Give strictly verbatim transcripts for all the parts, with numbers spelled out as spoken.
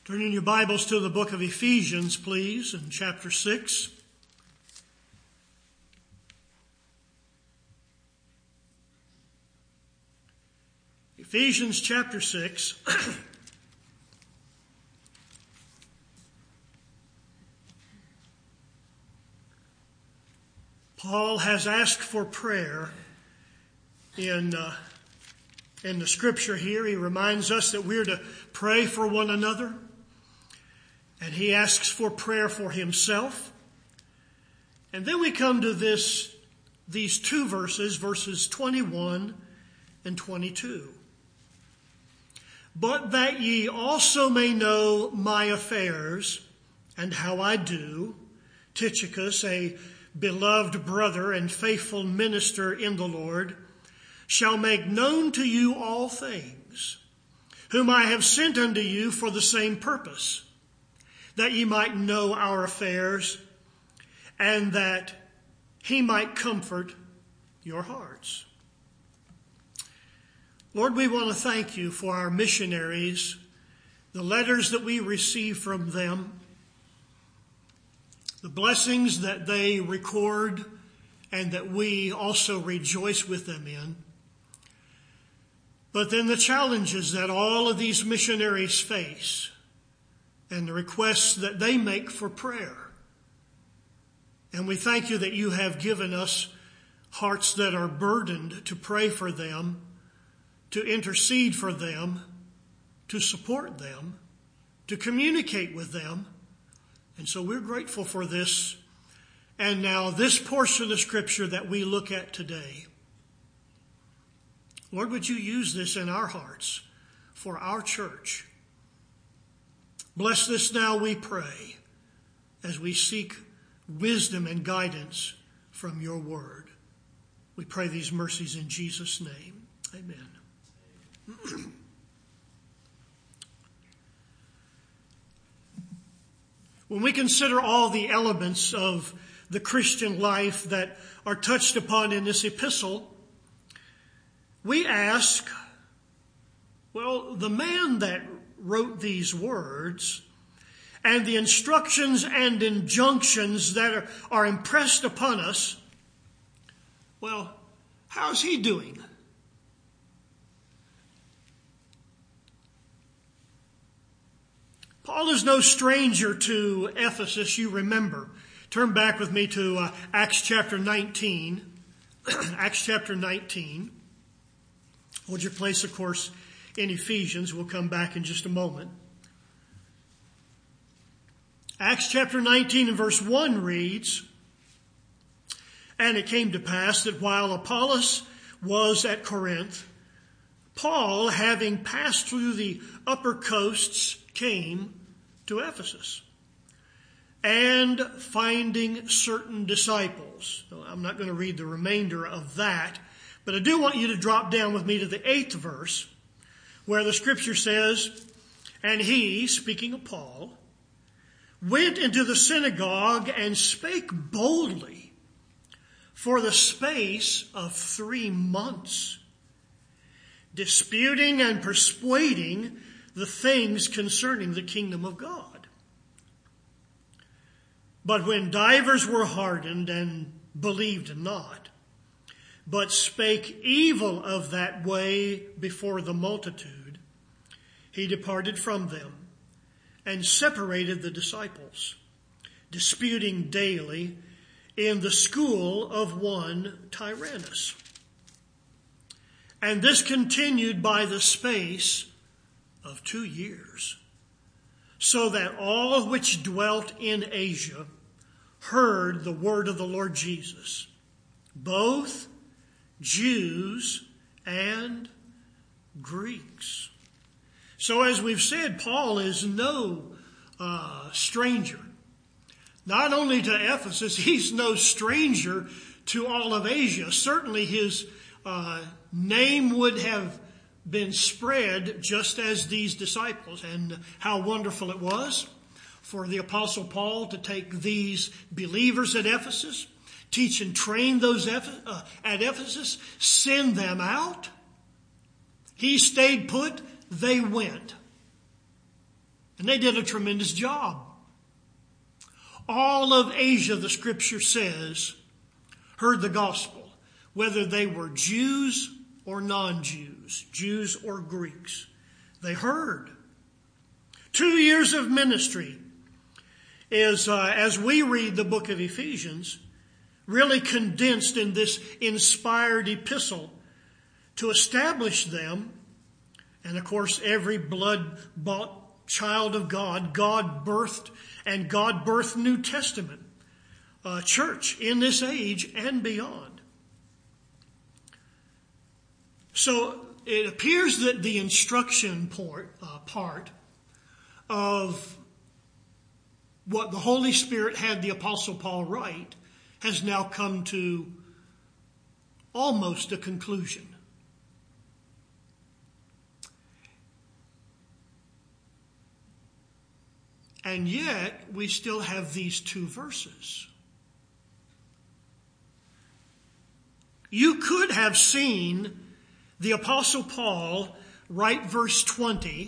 Turn in your Bibles to the book of Ephesians, please, in chapter six. Ephesians chapter six. Paul has asked for prayer in uh, in the scripture here. He reminds us that we're to pray for one another. And he asks for prayer for himself. And then we come to this, these two verses, verses twenty-one and twenty-two. But that ye also may know my affairs and how I do, Tychicus, a beloved brother and faithful minister in the Lord, shall make known to you all things, whom I have sent unto you for the same purpose, that ye might know our affairs, and that he might comfort your hearts. Lord, we want to thank you for our missionaries, the letters that we receive from them, the blessings that they record, and that we also rejoice with them in. But then the challenges that all of these missionaries face, and the requests that they make for prayer. And we thank you that you have given us hearts that are burdened to pray for them, to intercede for them, to support them, to communicate with them. And so we're grateful for this. And now this portion of scripture that we look at today. Lord, would you use this in our hearts for our church? Bless this now, we pray, as we seek wisdom and guidance from your word. We pray these mercies in Jesus' name. Amen. When we consider all the elements of the Christian life that are touched upon in this epistle, we ask, well, the man that wrote these words and the instructions and injunctions that are, are impressed upon us, well, how's he doing? Paul is no stranger to Ephesus, you remember. Turn back with me to uh, Acts chapter nineteen. Acts chapter nineteen. Hold your place, of course, in Ephesians. We'll come back in just a moment. Acts chapter nineteen and verse one reads, And it came to pass that while Apollos was at Corinth, Paul, having passed through the upper coasts, came to Ephesus. And finding certain disciples. I'm not going to read the remainder of that, but I do want you to drop down with me to the eighth verse, where the scripture says, And he, speaking of Paul, went into the synagogue and spake boldly for the space of three months, disputing and persuading the things concerning the kingdom of God. But when divers were hardened and believed not, but spake evil of that way before the multitude, he departed from them and separated the disciples, disputing daily in the school of one Tyrannus. And this continued by the space of two years, so that all which dwelt in Asia heard the word of the Lord Jesus, both Jews and Greeks. So as we've said, Paul is no uh, stranger. Not only to Ephesus, he's no stranger to all of Asia. Certainly his uh, name would have been spread just as these disciples. And how wonderful it was for the Apostle Paul to take these believers at Ephesus, teach and train those at Ephesus, send them out. He stayed put, they went. And they did a tremendous job. All of Asia, the scripture says, heard the gospel, whether they were Jews or non-Jews, Jews or Greeks. They heard. Two years of ministry is, uh, as we read the book of Ephesians, really condensed in this inspired epistle to establish them. And of course, every blood-bought child of God, God birthed and God birthed New Testament uh, church in this age and beyond. So it appears that the instruction part, uh, part of what the Holy Spirit had the Apostle Paul write has now come to almost a conclusion. And yet, we still have these two verses. You could have seen the Apostle Paul write verse twenty,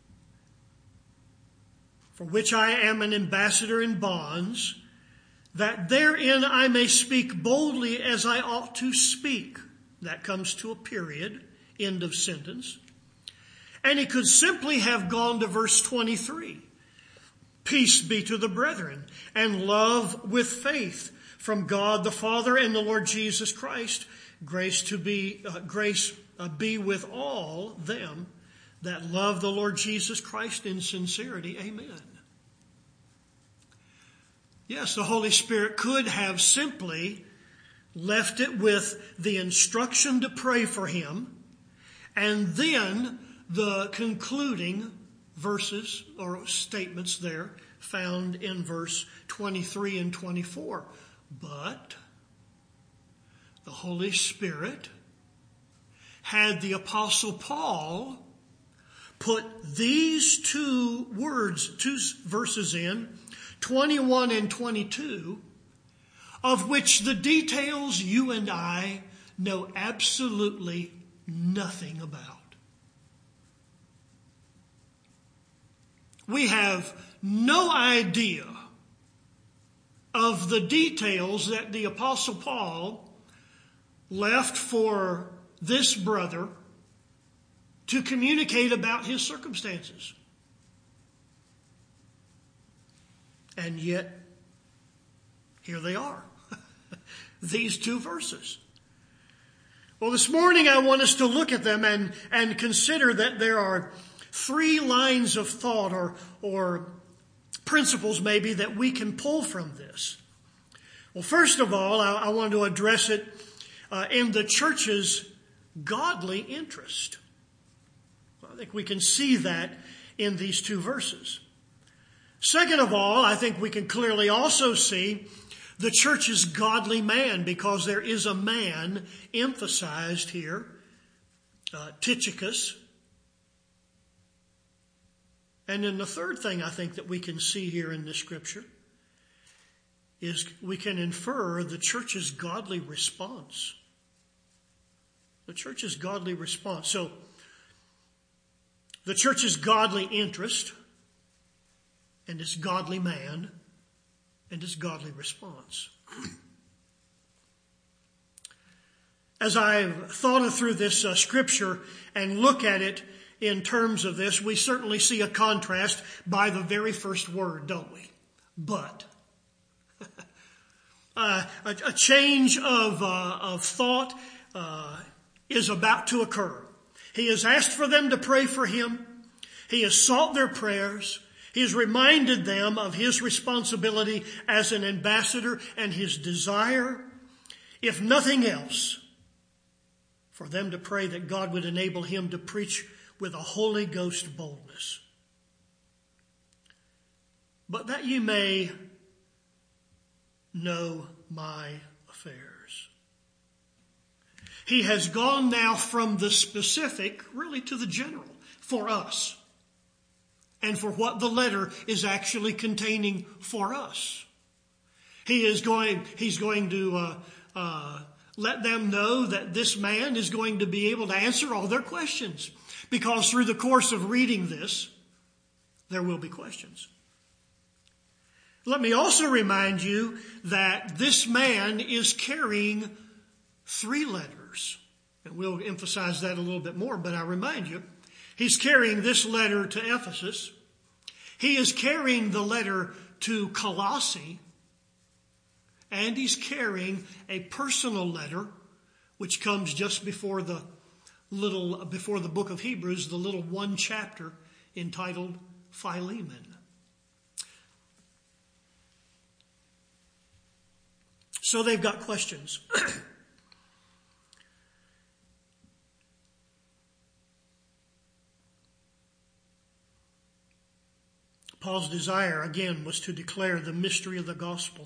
for which I am an ambassador in bonds, that therein I may speak boldly as I ought to speak. That comes to a period, end of sentence. And he could simply have gone to verse twenty-three. Peace be to the brethren, and love with faith from God the Father and the Lord Jesus Christ. Grace to be uh, grace uh, be with all them that love the Lord Jesus Christ in sincerity. Amen. Yes, the Holy Spirit could have simply left it with the instruction to pray for him, and then the concluding verses or statements there found in verse twenty-three and twenty-four. But the Holy Spirit had the Apostle Paul put these two words, two verses in, twenty-one and twenty-two, of which the details you and I know absolutely nothing about. We have no idea of the details that the Apostle Paul left for this brother to communicate about his circumstances. And yet, here they are. These two verses. Well, this morning I want us to look at them and, and consider that there are three lines of thought or, or principles maybe that we can pull from this. Well, first of all, I, I want to address it uh, in the church's godly interest. I think we can see that in these two verses. Second of all, I think we can clearly also see the church's godly man, because there is a man emphasized here, uh, Tychicus. And then the third thing I think that we can see here in this scripture is we can infer the church's godly response. The church's godly response. So, the church's godly interest and its godly man and its godly response. As I've thought through this uh, scripture and look at it in terms of this, we certainly see a contrast by the very first word, don't we? But. uh, a, a change of, uh, of thought uh, is about to occur. He has asked for them to pray for him. He has sought their prayers. He has reminded them of his responsibility as an ambassador and his desire, if nothing else, for them to pray that God would enable him to preach with a Holy Ghost boldness. But that you may know my affairs. He has gone now from the specific, really, to the general, for us. And for what the letter is actually containing for us. He is going, he's going to uh, uh, let them know that this man is going to be able to answer all their questions. Because through the course of reading this, there will be questions. Let me also remind you that this man is carrying three letters. And we'll emphasize that a little bit more, but I remind you, he's carrying this letter to Ephesus. He is carrying the letter to Colossae. And he's carrying a personal letter, which comes just before the little, before the book of Hebrews, the little one chapter entitled Philemon. So they've got questions. Paul's desire, again, was to declare the mystery of the gospel.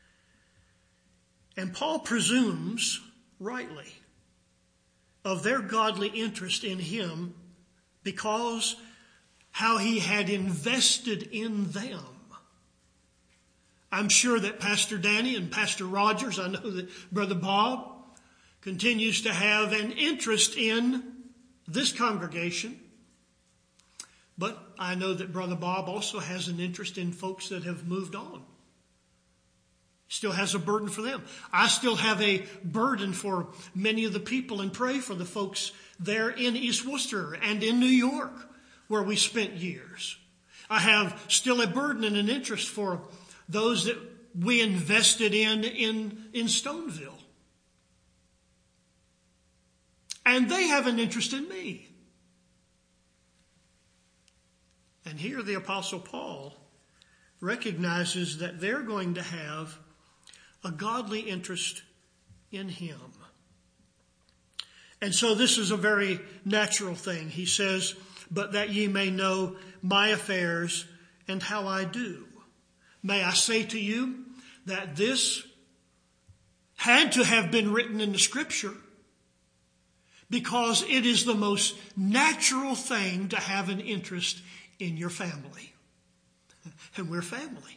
And Paul presumes, rightly, of their godly interest in him because how he had invested in them. I'm sure that Pastor Danny and Pastor Rogers, I know that Brother Bob continues to have an interest in this congregation. But I know that Brother Bob also has an interest in folks that have moved on. Still has a burden for them. I still have a burden for many of the people and pray for the folks there in East Worcester and in New York where we spent years. I have still a burden and an interest for those that we invested in, in, in Stoneville. And they have an interest in me. And here the Apostle Paul recognizes that they're going to have a godly interest in him. And so this is a very natural thing. He says, but that ye may know my affairs and how I do. May I say to you that this had to have been written in the Scripture because it is the most natural thing to have an interest in your family. And we're family.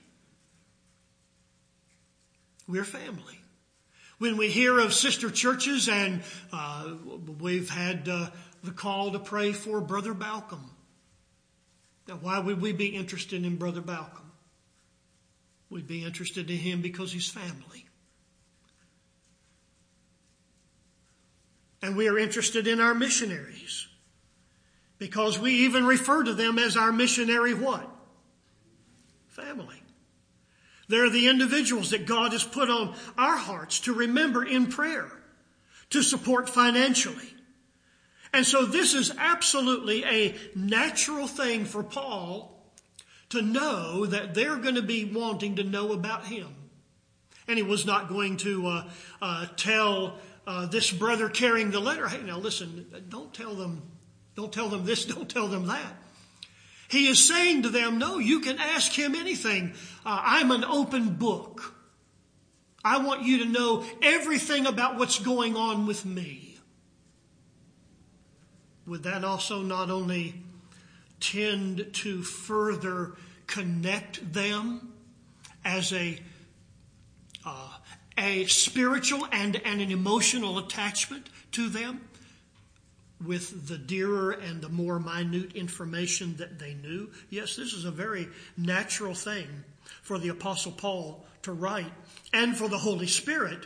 We're family. When we hear of sister churches, and uh, we've had uh, the call to pray for Brother Balcom. Now, why would we be interested in Brother Balcom? We'd be interested in him because he's family. And we are interested in our missionaries because we even refer to them as our missionary what? Family. They're the individuals that God has put on our hearts to remember in prayer, to support financially. And so this is absolutely a natural thing for Paul to know that they're going to be wanting to know about him. And he was not going to uh, uh, tell uh, this brother carrying the letter, hey, now listen, don't tell them, don't tell them this, don't tell them that. He is saying to them, no, you can ask him anything. Uh, I'm an open book. I want you to know everything about what's going on with me. Would that also not only tend to further connect them as a uh, a spiritual and, and an emotional attachment to them with the dearer and the more minute information that they knew? Yes, this is a very natural thing for the Apostle Paul to write and for the Holy Spirit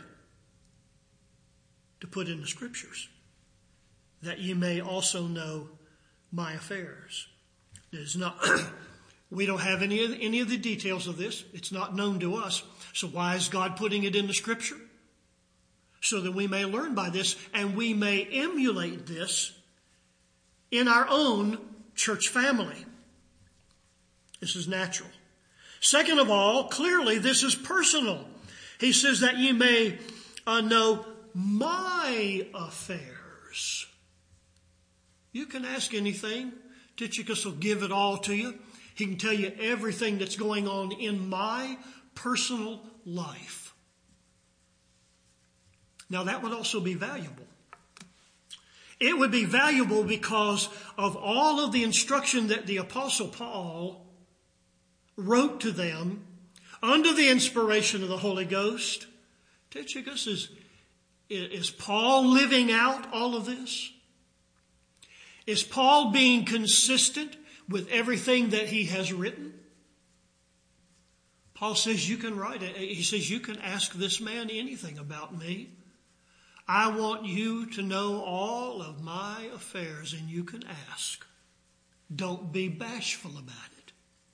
to put in the Scriptures, that ye may also know my affairs. It is not, we don't have any of, any of the details of this. It's not known to us. So why is God putting it in the Scripture? So that we may learn by this and we may emulate this in our own church family. This is natural. Second of all, clearly this is personal. He says that ye may uh, know my affairs. You can ask anything. Tychicus will give it all to you. He can tell you everything that's going on in my personal life. Now that would also be valuable. It would be valuable because of all of the instruction that the Apostle Paul wrote to them under the inspiration of the Holy Ghost. Tychicus, is, is Paul living out all of this? Is Paul being consistent with everything that he has written? Paul says you can write it. He says you can ask this man anything about me. I want you to know all of my affairs, and you can ask. Don't be bashful about it.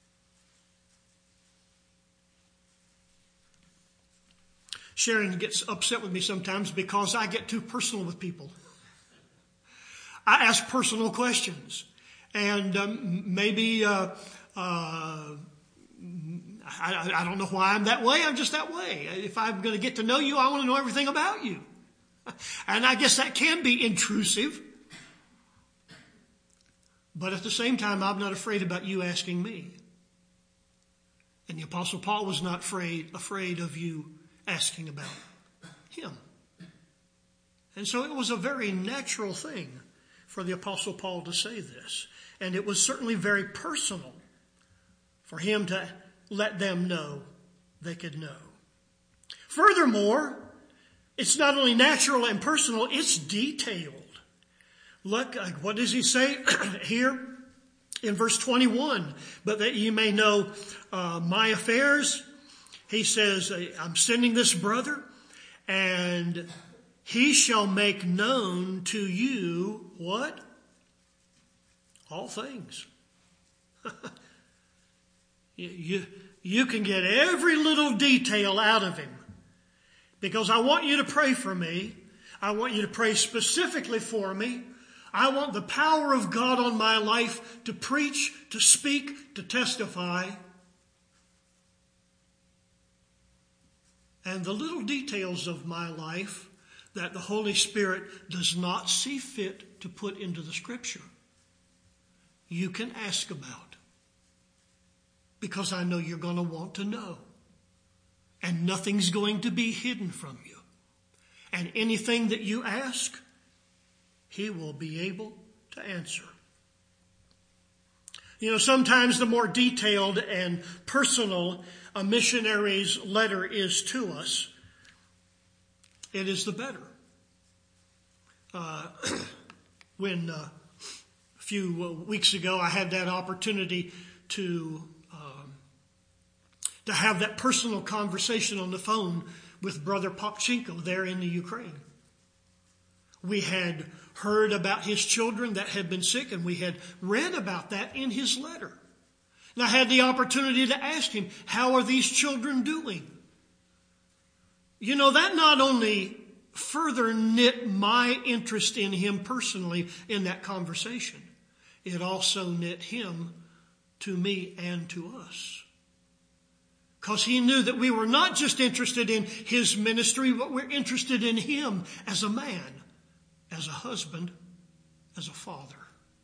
Sharon gets upset with me sometimes because I get too personal with people. I ask personal questions. And um, maybe, uh, uh, I, I don't know why I'm that way. I'm just that way. If I'm going to get to know you, I want to know everything about you. And I guess that can be intrusive. But at the same time, I'm not afraid about you asking me. And the Apostle Paul was not afraid, afraid of you asking about him. And so it was a very natural thing for the Apostle Paul to say this. And it was certainly very personal for him to let them know they could know. Furthermore, it's not only natural and personal, it's detailed. Look, what does he say here in verse twenty-one? But that you may know uh, my affairs. He says, I'm sending this brother, and he shall make known to you what? All things. you, you, you can get every little detail out of him. Because I want you to pray for me. I want you to pray specifically for me. I want the power of God on my life to preach, to speak, to testify. And the little details of my life that the Holy Spirit does not see fit to put into the Scripture, you can ask about. Because I know you're going to want to know. And nothing's going to be hidden from you. And anything that you ask, he will be able to answer. You know, sometimes the more detailed and personal a missionary's letter is to us, it is the better. Uh, when uh, a few weeks ago I had that opportunity to to have that personal conversation on the phone with Brother Popchenko there in the Ukraine. We had heard about his children that had been sick, and we had read about that in his letter. And I had the opportunity to ask him, how are these children doing? You know, that not only further knit my interest in him personally in that conversation, it also knit him to me and to us. Because he knew that we were not just interested in his ministry, but we're interested in him as a man, as a husband, as a father.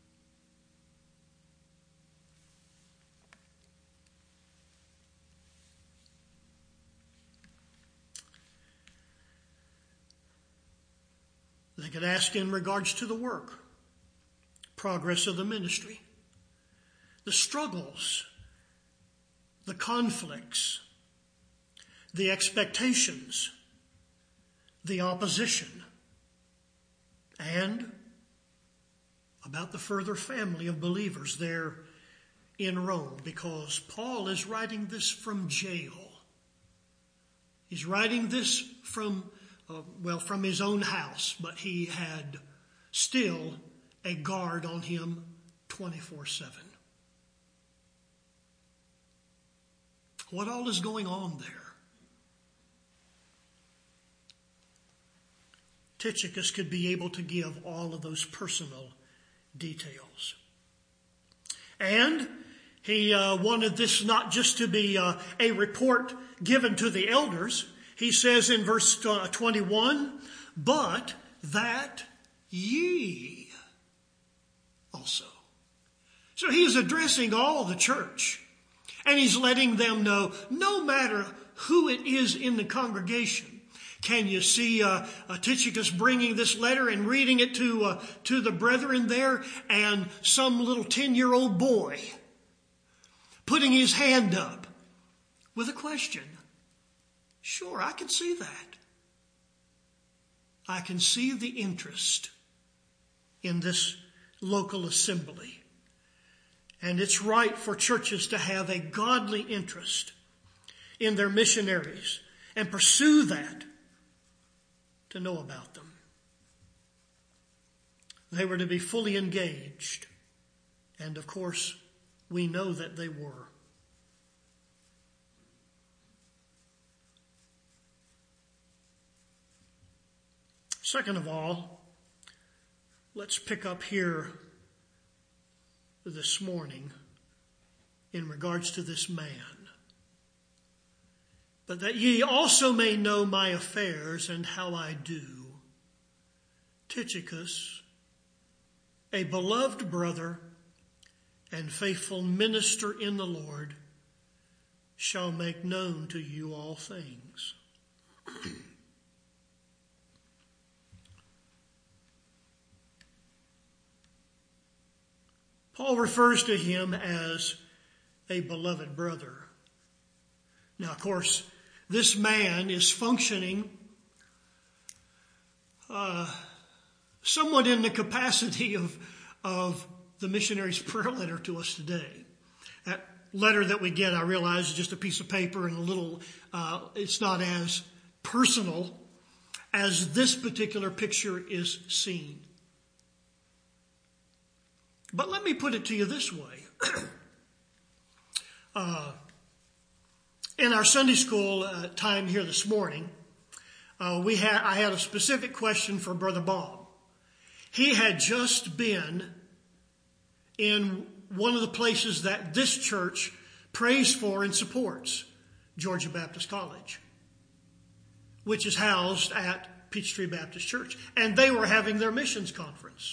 They could ask in regards to the work, progress of the ministry, the struggles, the conflicts, the expectations, the opposition, and about the further family of believers there in Rome, because Paul is writing this from jail. He's writing this from, uh, well, from his own house, but he had still a guard on him twenty-four seven. What all is going on there? Tychicus could be able to give all of those personal details. And he uh, wanted this not just to be uh, a report given to the elders. He says in verse twenty-one, but that ye also. So he is addressing all the church. And he's letting them know, no matter who it is in the congregation. Can you see uh, uh, Tychicus bringing this letter and reading it to uh, to the brethren there, and some little ten-year-old boy putting his hand up with a question? Sure, I can see that. I can see the interest in this local assembly. And it's right for churches to have a godly interest in their missionaries and pursue that, to know about them. They were to be fully engaged. And of course, we know that they were. Second of all, let's pick up here this morning in regards to this man. But that ye also may know my affairs and how I do. Tychicus, a beloved brother and faithful minister in the Lord, shall make known to you all things. Paul refers to him as a beloved brother. Now, of course, this man is functioning uh, somewhat in the capacity of, of the missionary's prayer letter to us today. That letter that we get, I realize, is just a piece of paper and a little, uh, it's not as personal as this particular picture is seen. But let me put it to you this way. uh, in our Sunday school uh, time here this morning, uh, we had I had a specific question for Brother Bob. He had just been in one of the places that this church prays for and supports, Georgia Baptist College, which is housed at Peachtree Baptist Church. And they were having their missions conference.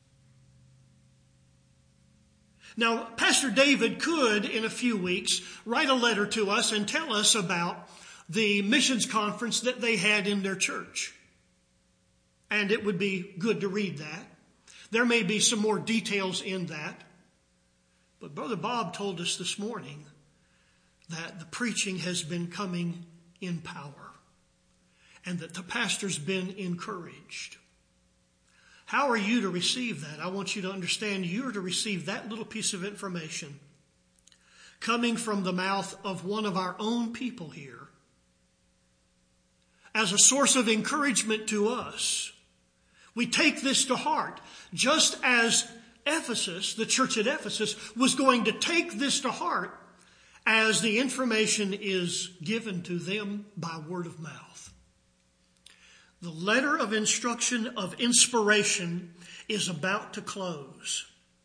Now, Pastor David could, in a few weeks, write a letter to us and tell us about the missions conference that they had in their church. And it would be good to read that. There may be some more details in that. But Brother Bob told us this morning that the preaching has been coming in power and that the pastor's been encouraged. How are you to receive that? I want you to understand you're to receive that little piece of information coming from the mouth of one of our own people here as a source of encouragement to us. We take this to heart, just as Ephesus, the church at Ephesus, was going to take this to heart as the information is given to them by word of mouth. The letter of instruction of inspiration is about to close.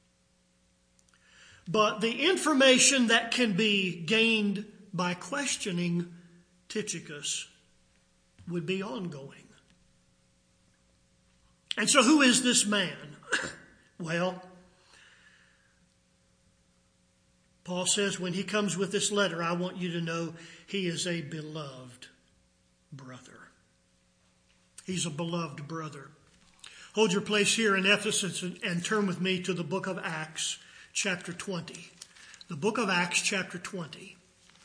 But the information that can be gained by questioning Tychicus would be ongoing. And so who is this man? Well, Paul says when he comes with this letter, I want you to know he is a beloved brother. He's a beloved brother. Hold your place here in Ephesus and, and turn with me to the book of Acts, chapter twenty. The book of Acts, chapter twenty.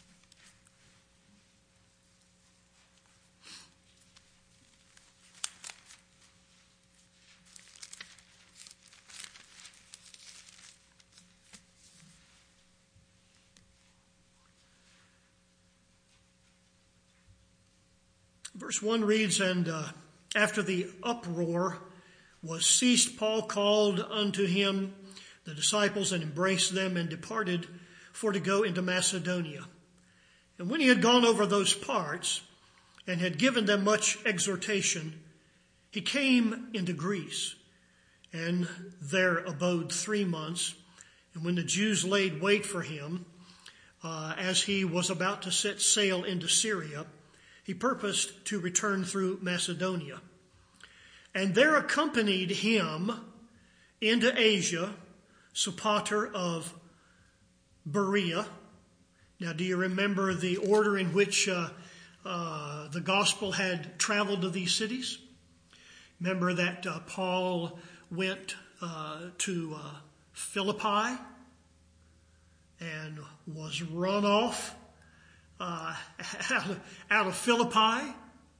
Verse one reads, and uh, after the uproar was ceased, Paul called unto him the disciples and embraced them and departed for to go into Macedonia. And when he had gone over those parts and had given them much exhortation, he came into Greece and there abode three months. And when the Jews laid wait for him, uh, as he was about to set sail into Syria, he purposed to return through Macedonia. And there accompanied him into Asia Sopater of Berea. Now, do you remember the order in which uh, uh, the gospel had traveled to these cities? Remember that uh, Paul went uh, to uh, Philippi and was run off uh, out, of, out of Philippi.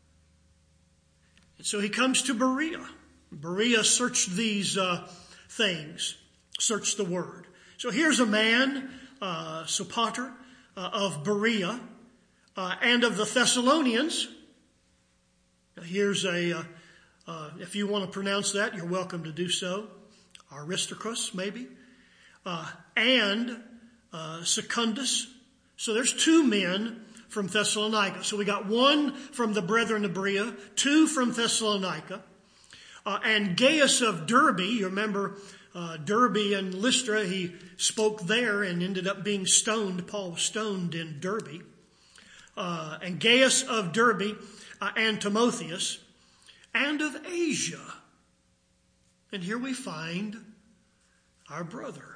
And so he comes to Berea. Berea searched these uh, things, searched the word. So here's a man, uh, Sopater, uh, of Berea, uh, and of the Thessalonians. Now here's a, uh, uh, if you want to pronounce that, you're welcome to do so. Aristarchus, maybe. Uh, and uh, Secundus. So there's two men from Thessalonica. So we got one from the brethren of Berea, two from Thessalonica. Uh, and Gaius of Derbe, you remember uh, Derbe and Lystra, he spoke there and ended up being stoned. Paul was stoned in Derbe. Uh, and Gaius of Derbe uh, and Timotheus, and of Asia. And here we find our brother.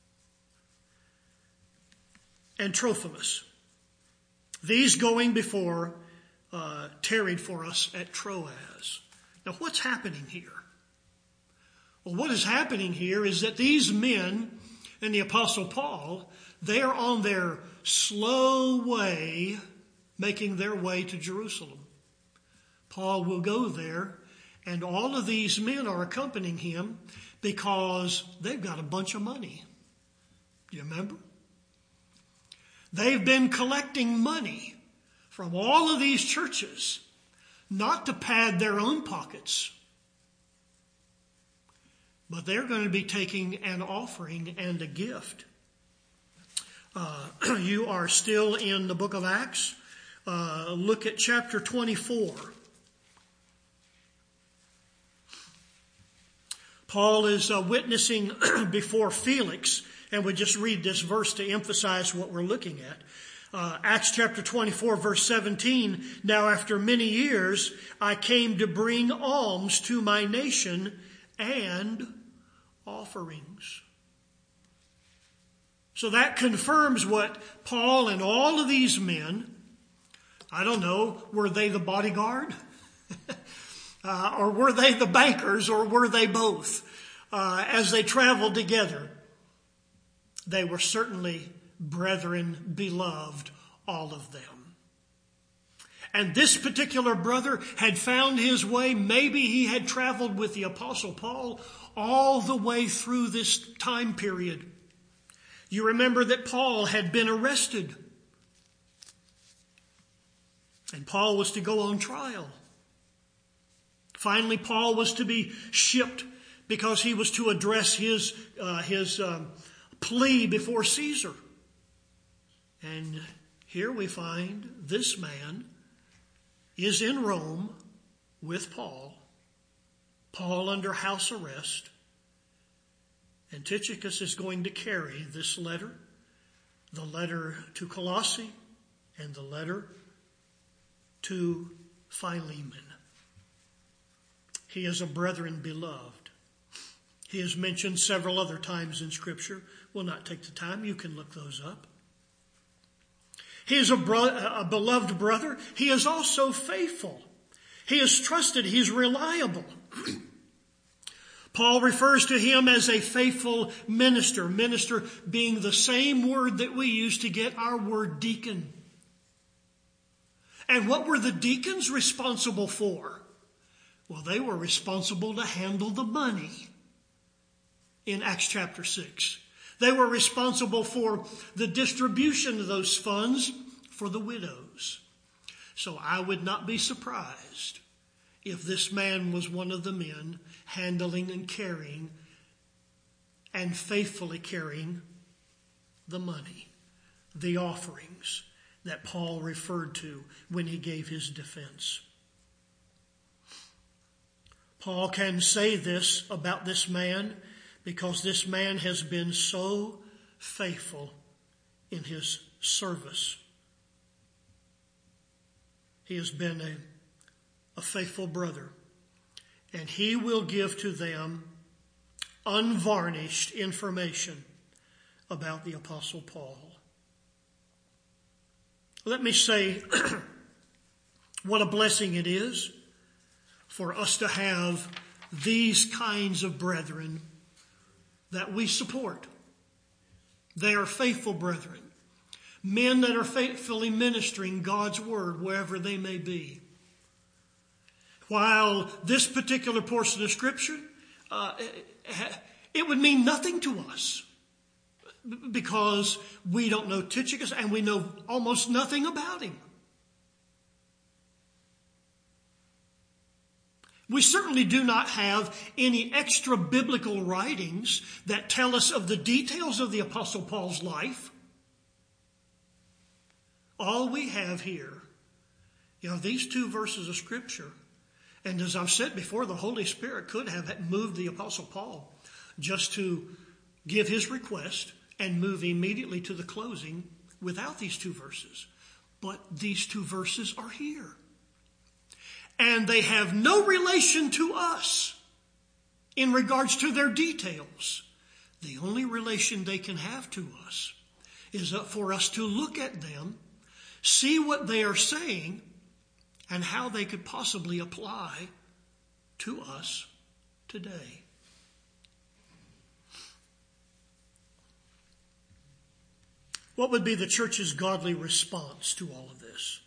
And Trophimus. These going before uh, tarried for us at Troas. Now what's happening here? Well, what is happening here is that these men and the Apostle Paul, they are on their slow way, making their way to Jerusalem. Paul will go there, and all of these men are accompanying him because they've got a bunch of money. Do you remember? They've been collecting money from all of these churches, not to pad their own pockets, but they're going to be taking an offering and a gift. Uh, you are still in the book of Acts. Uh, look at chapter twenty-four. Paul is uh, witnessing before Felix, and we just read this verse to emphasize what we're looking at. Uh, Acts chapter twenty-four, verse seventeen, now after many years, I came to bring alms to my nation and offerings. So that confirms what Paul and all of these men, I don't know, were they the bodyguard? uh, or were they the bankers, or were they both? Uh, as they traveled together, they were certainly brethren beloved, all of them. And this particular brother had found his way. Maybe he had traveled with the Apostle Paul all the way through this time period. You remember that Paul had been arrested. And Paul was to go on trial. Finally, Paul was to be shipped because he was to address his, uh, his um, plea before Caesar. And here we find this man is in Rome with Paul, Paul under house arrest, and Tychicus is going to carry this letter, the letter to Colossae and the letter to Philemon. He is a brethren beloved. He is mentioned several other times in Scripture. We'll not take the time. You can look those up. He is a, bro- a beloved brother. He is also faithful. He is trusted. He's reliable. Paul refers to him as a faithful minister. Minister being the same word that we use to get our word deacon. And what were the deacons responsible for? Well, they were responsible to handle the money in Acts chapter six. They were responsible for the distribution of those funds for the widows. So I would not be surprised if this man was one of the men handling and carrying and faithfully carrying the money, the offerings that Paul referred to when he gave his defense. Paul can say this about this man because this man has been so faithful in his service. He has been a, a faithful brother, and he will give to them unvarnished information about the Apostle Paul. Let me say what a blessing it is for us to have these kinds of brethren that we support. They are faithful brethren, men that are faithfully ministering God's word wherever they may be. While this particular portion of Scripture, uh, it would mean nothing to us. because we don't know Tychicus and we know almost nothing about him. We certainly do not have any extra biblical writings that tell us of the details of the Apostle Paul's life. All we have here, you know, these two verses of Scripture. And as I've said before, the Holy Spirit could have moved the Apostle Paul just to give his request and move immediately to the closing without these two verses. But these two verses are here. And they have no relation to us in regards to their details. The only relation they can have to us is for us to look at them, see what they are saying, and how they could possibly apply to us today. What would be the church's godly response to all of this?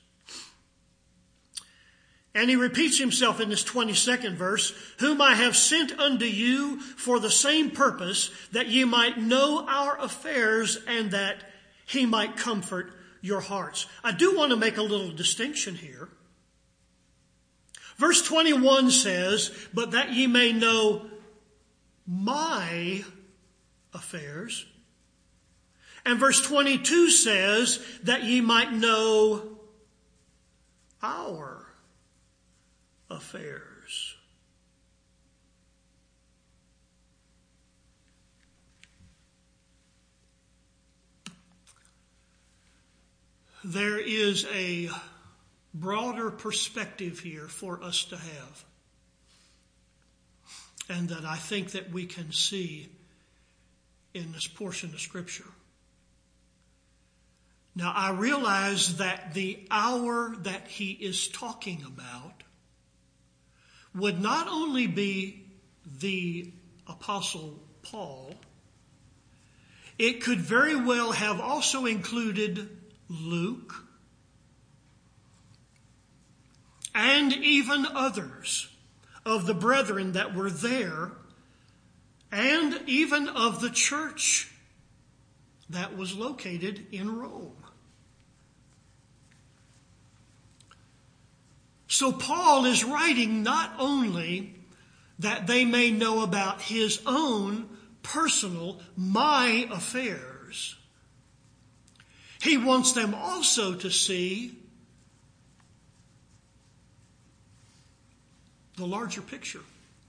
And he repeats himself in this twenty-second verse, whom I have sent unto you for the same purpose, that ye might know our affairs and that he might comfort your hearts. I do want to make a little distinction here. Verse twenty-one says, but that ye may know my affairs. And verse twenty-two says that ye might know our affairs. There is a broader perspective here for us to have, and that I think that we can see in this portion of Scripture. Now, I realize that the hour that he is talking about would not only be the Apostle Paul, it could very well have also included Luke and even others of the brethren that were there, and even of the church that was located in Rome. So Paul is writing not only that they may know about his own personal, my affairs. He wants them also to see the larger picture.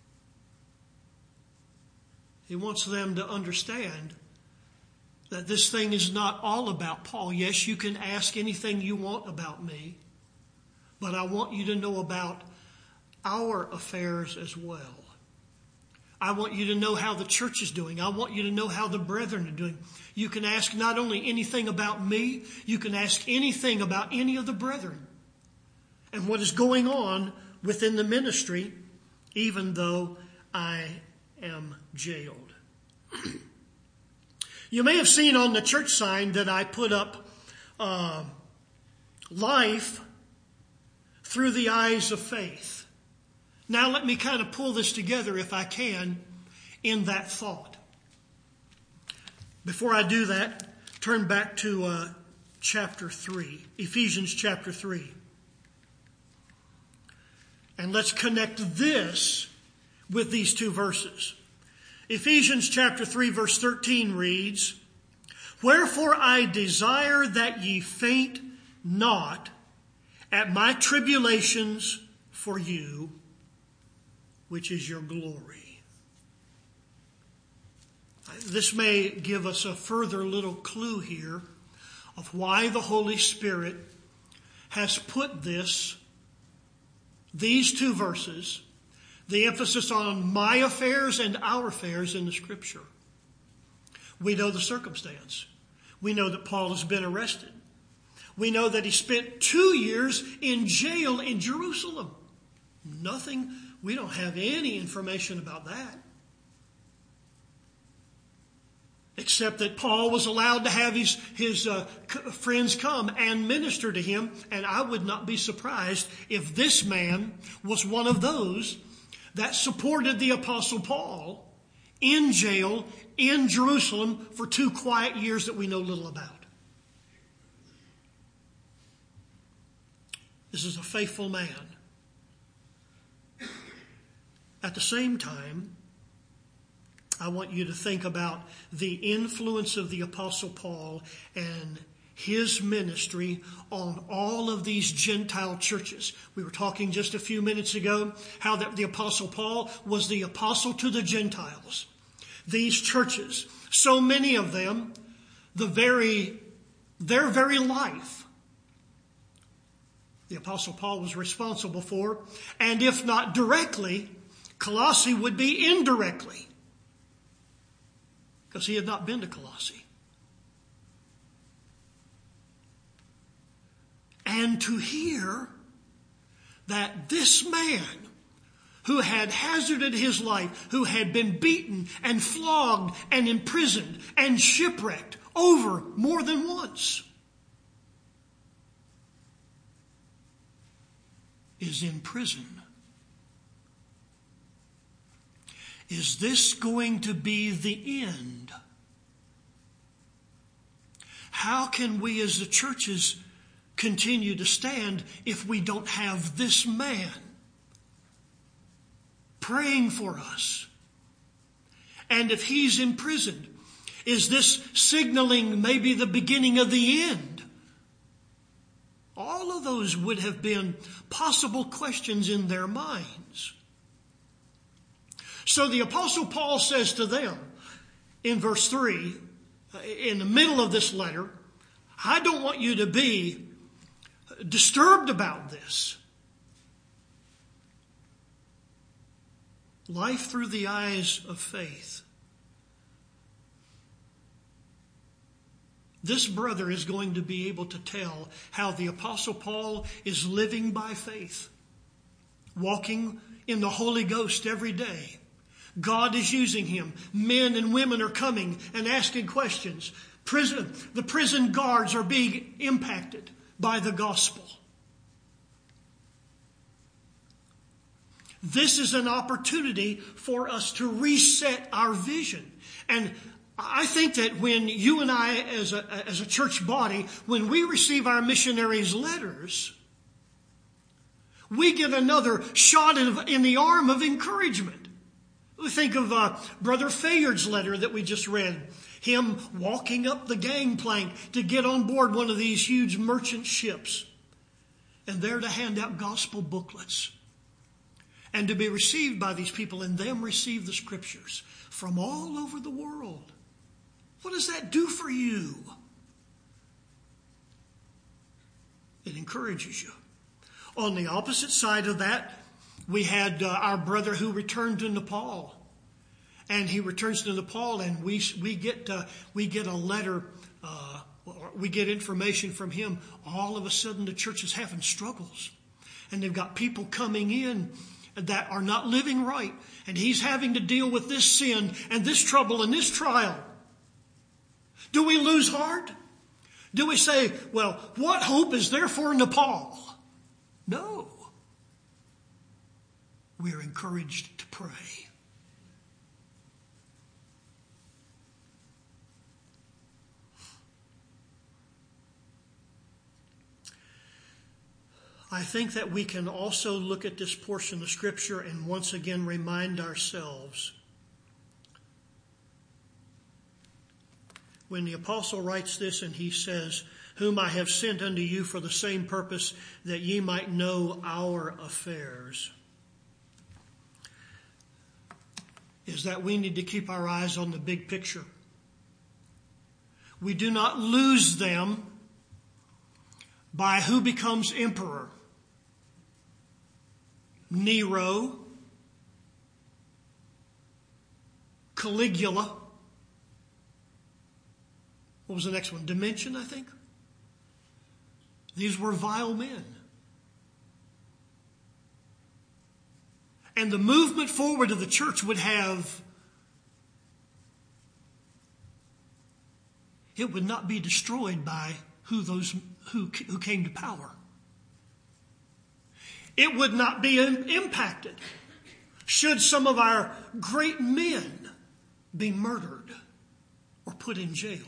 He wants them to understand that this thing is not all about Paul. Yes, you can ask anything you want about me, but I want you to know about our affairs as well. I want you to know how the church is doing. I want you to know how the brethren are doing. You can ask not only anything about me, you can ask anything about any of the brethren and what is going on within the ministry, even though I am jailed. You may have seen on the church sign that I put up uh, life through the eyes of faith. Now let me kind of pull this together, if I can, in that thought. Before I do that, turn back to uh, chapter three, Ephesians chapter three. And let's connect this with these two verses. Ephesians chapter three verse thirteen reads, wherefore I desire that ye faint not at my tribulations for you, which is your glory. This may give us a further little clue here of why the Holy Spirit has put this, these two verses, the emphasis on my affairs and our affairs in the Scripture. We know the circumstance. We know that Paul has been arrested. We know that he spent two years in jail in Jerusalem. Nothing, we don't have any information about that. Except that Paul was allowed to have his, his uh, friends come and minister to him. And I would not be surprised if this man was one of those that supported the Apostle Paul in jail in Jerusalem for two quiet years that we know little about. This is a faithful man. At the same time, I want you to think about the influence of the Apostle Paul and his ministry on all of these Gentile churches. We were talking just a few minutes ago how that the Apostle Paul was the apostle to the Gentiles. These churches, so many of them, the very, their very life, the Apostle Paul was responsible for, and if not directly, Colossae would be indirectly, because he had not been to Colossae. And to hear that this man who had hazarded his life, who had been beaten and flogged and imprisoned and shipwrecked over more than once, is in prison. Is this going to be the end? How can we as the churches continue to stand if we don't have this man praying for us? And if he's imprisoned, is this signaling maybe the beginning of the end? All of those would have been possible questions in their minds. So the Apostle Paul says to them in verse three, in the middle of this letter, I don't want you to be disturbed about this. Life through the eyes of faith. This brother is going to be able to tell how the Apostle Paul is living by faith, walking in the Holy Ghost every day. God is using him. Men and women are coming and asking questions. Prison, the prison guards are being impacted by the gospel. This is an opportunity for us to reset our vision. And I think that when you and I as a, as a church body, when we receive our missionaries' letters, we get another shot in, in the arm of encouragement. We think of uh, Brother Fayard's letter that we just read. Him walking up the gangplank to get on board one of these huge merchant ships. And there to hand out gospel booklets. And to be received by these people and them receive the scriptures from all over the world. What does that do for you? It encourages you. On the opposite side of that, we had uh, our brother who returned to Nepal. And he returns to Nepal, and we we get uh, we get a letter, uh, we get information from him. All of a sudden, the church is having struggles, and they've got people coming in that are not living right, and he's having to deal with this sin and this trouble and this trial. Do we lose heart? Do we say, "Well, what hope is there for Nepal?" No. We are encouraged to pray. I think that we can also look at this portion of Scripture and once again remind ourselves. When the apostle writes this and he says, "Whom I have sent unto you for the same purpose, that ye might know our affairs," is that we need to keep our eyes on the big picture. We do not lose them by who becomes emperor. Nero, Caligula. What was the next one? Domitian, I think. These were vile men. And the movement forward of the church would have, it would not be destroyed by who those who, who came to power. It would not be impacted should some of our great men be murdered. or put in jail.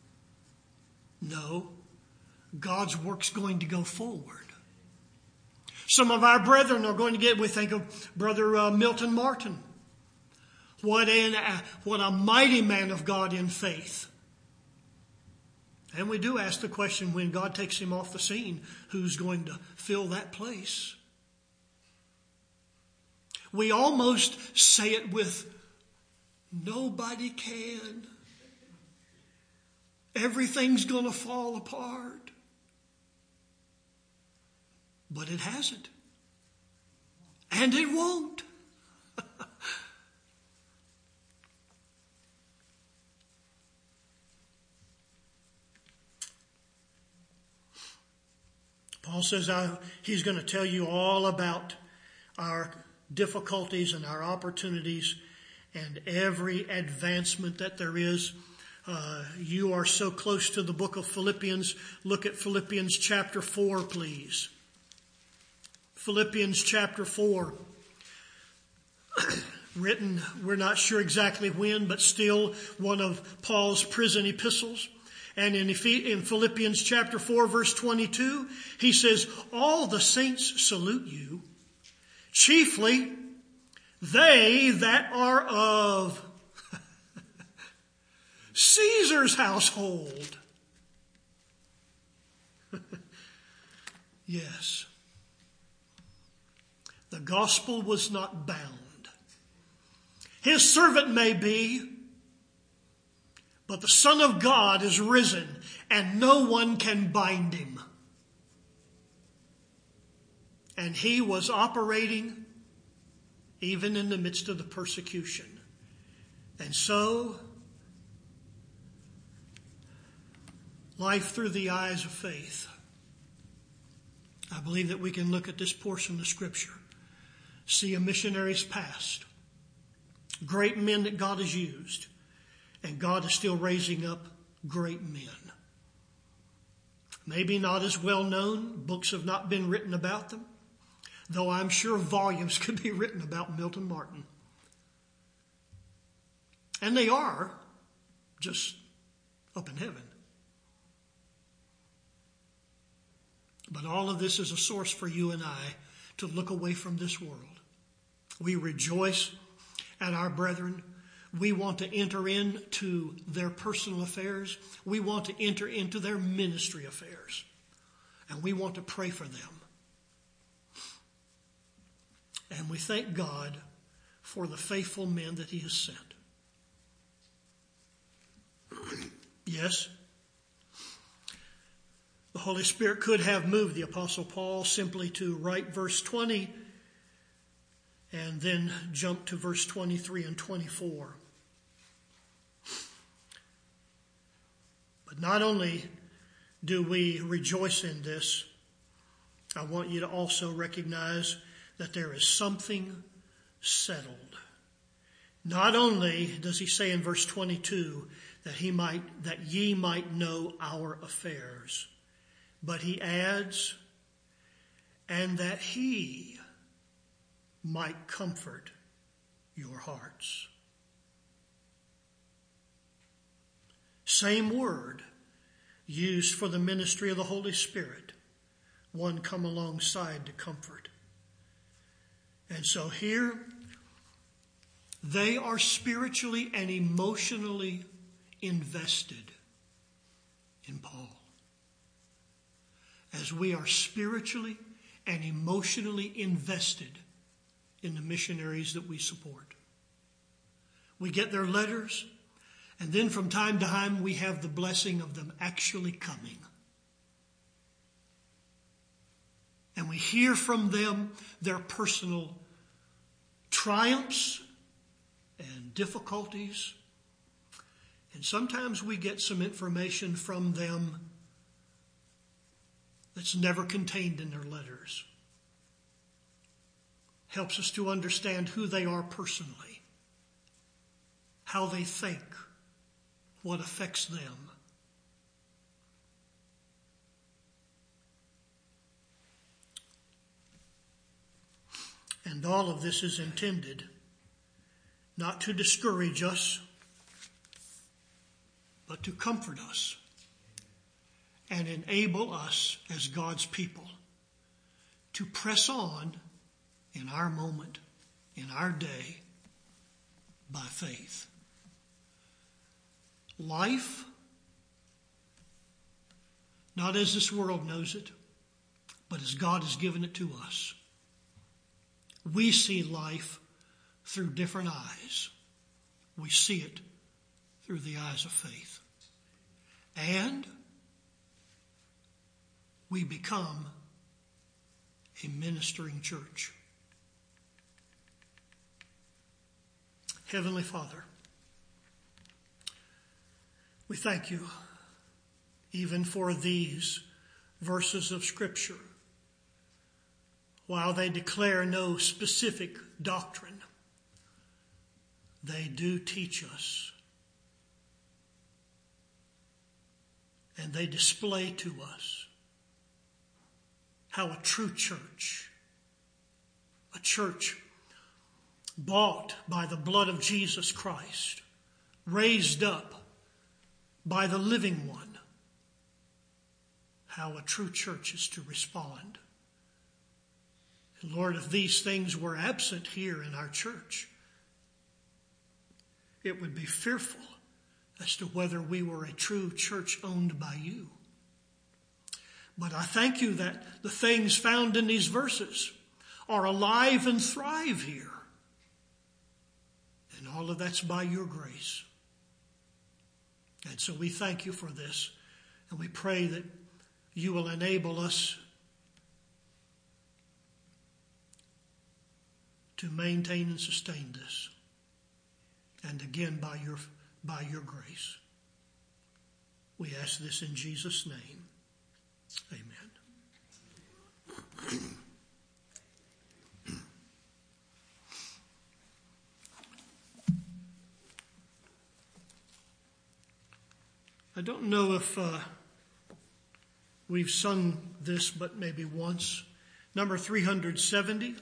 No, God's work's going to go forward. Some of our brethren are going to get, we think of Brother uh, Milton Martin. What, an, uh, what a mighty man of God in faith. And we do ask the question, when God takes him off the scene, who's going to fill that place? We almost say it with, nobody can. Everything's going to fall apart. But it hasn't. And it won't. Paul says uh, he's going to tell you all about our difficulties and our opportunities and every advancement that there is. Uh, you are so close to the book of Philippians. Look at Philippians chapter four, please. Philippians chapter four. Written, we're not sure exactly when, but still one of Paul's prison epistles. And in Philippians chapter four, verse twenty-two, he says, all the saints salute you, chiefly they that are of Caesar's household. Yes. The gospel was not bound. His servant may be, but the Son of God is risen, and no one can bind him. And he was operating even in the midst of the persecution. And so, life through the eyes of faith. I believe that we can look at this portion of Scripture, see a missionary's past, great men that God has used, and God is still raising up great men. Maybe not as well known. Books have not been written about them, though I'm sure volumes could be written about Milton Martin. And they are, just up in heaven. But all of this is a source for you and I to look away from this world. We rejoice at our brethren. We want to enter into their personal affairs. We want to enter into their ministry affairs. And we want to pray for them. And we thank God for the faithful men that he has sent. Yes, the Holy Spirit could have moved the Apostle Paul simply to write verse twenty and then jump to verse twenty-three and twenty-four. But not only do we rejoice in this, I want you to also recognize that there is something settled. Not only does he say in verse twenty-two that he might, that ye might know our affairs, but he adds, and that he might comfort your hearts. Same word used for the ministry of the Holy Spirit. One come alongside to comfort. And so here, they are spiritually and emotionally invested in Paul. As we are spiritually and emotionally invested in the missionaries that we support. We get their letters, and then from time to time we have the blessing of them actually coming. And we hear from them their personal triumphs and difficulties. And sometimes we get some information from them that's never contained in their letters. Helps us to understand who they are personally, how they think, what affects them. And all of this is intended not to discourage us, but to comfort us and enable us as God's people to press on in our moment, in our day, by faith. Life, not as this world knows it, but as God has given it to us. We see life through different eyes. We see it through the eyes of faith. And we become a ministering church. Heavenly Father, we thank you even for these verses of Scripture. While they declare no specific doctrine, they do teach us. And they display to us how a true church, a church bought by the blood of Jesus Christ, raised up by the living one, how a true church is to respond. And Lord, if these things were absent here in our church, it would be fearful as to whether we were a true church owned by you. But I thank you that the things found in these verses are alive and thrive here. And all of that's by your grace. And so we thank you for this. And we pray that you will enable us to maintain and sustain this. And again, by your, by your grace. We ask this in Jesus' name. Amen. I don't know if uh, we've sung this, but maybe once. Number three hundred seventy.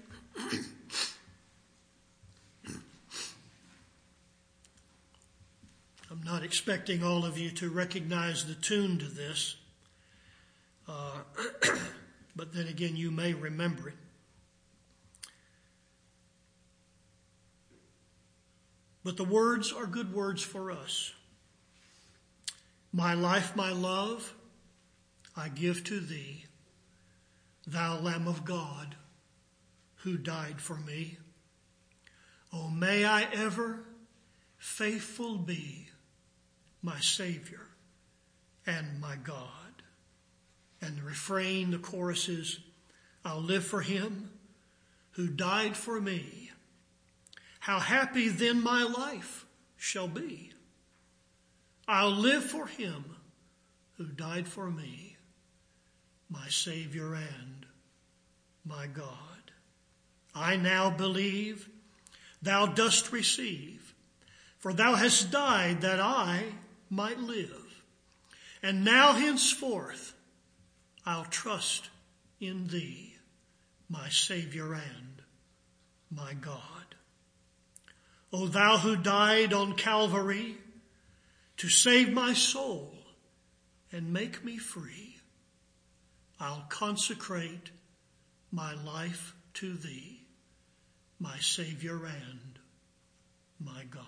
I'm not expecting all of you to recognize the tune to this. Uh, but then again, you may remember it. But the words are good words for us. My life, my love, I give to thee, thou Lamb of God, who died for me. Oh, may I ever faithful be, my Savior and my God. And the refrain, the chorus is, I'll live for him who died for me. How happy then my life shall be. I'll live for him who died for me, my Savior and my God. I now believe thou dost receive, for thou hast died that I might live. And now henceforth I'll trust in thee, my Savior and my God. O thou who died on Calvary to save my soul and make me free, I'll consecrate my life to thee, my Savior and my God.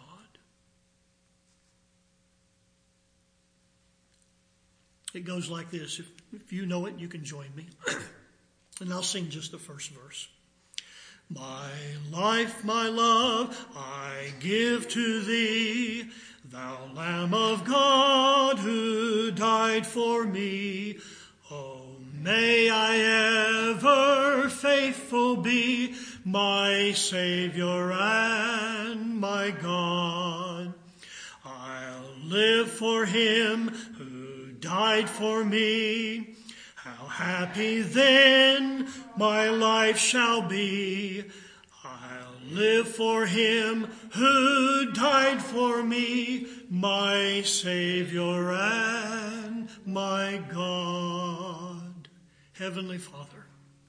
It goes like this. If, if you know it, you can join me. And I'll sing just the first verse. My life, my love, I give to thee, thou Lamb of God who died for me. Oh, may I ever faithful be, my Savior and my God. I'll live for him who died for me. How happy then my life shall be. I'll live for him who died for me, my Savior and my God. Heavenly Father,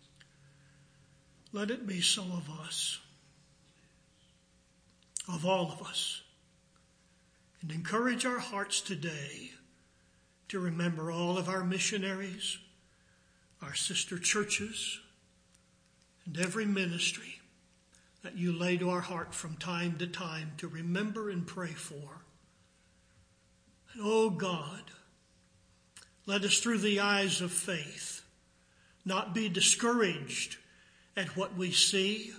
let it be so of us, of all of us, And encourage our hearts today to remember all of our missionaries, our sister churches, and every ministry that you lay to our heart from time to time to remember and pray for. And oh God, let us through the eyes of faith not be discouraged at what we see,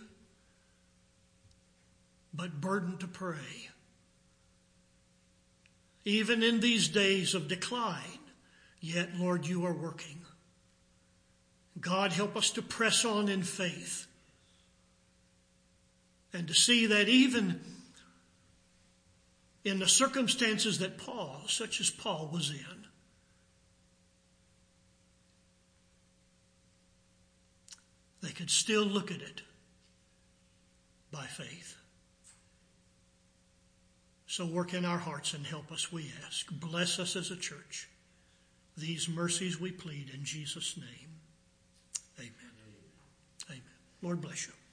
but burdened to pray. Even in these days of decline, yet, Lord, you are working. God, help us to press on in faith and to see that even in the circumstances that Paul, such as Paul, was in, they could still look at it by faith. So work in our hearts and help us, we ask. Bless us as a church. These mercies we plead in Jesus' name. Amen. Amen. Lord bless you.